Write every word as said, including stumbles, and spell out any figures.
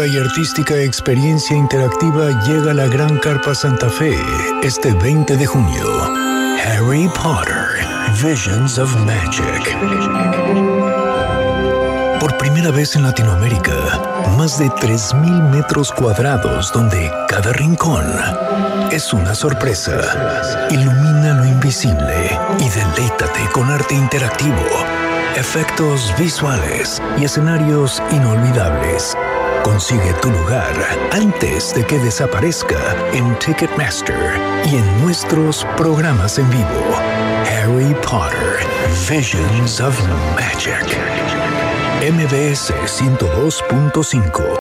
nueva y artística experiencia interactiva llega a la Gran Carpa Santa Fe este veinte de junio. Harry Potter, Visions of Magic. Por primera vez en Latinoamérica, más de tres mil metros cuadrados donde cada rincón es una sorpresa. Ilumina lo invisible y deleítate con arte interactivo, efectos visuales y escenarios inolvidables. Consigue tu lugar antes de que desaparezca en Ticketmaster y en nuestros programas en vivo. Harry Potter, Visions of Magic. M B S ciento dos punto cinco.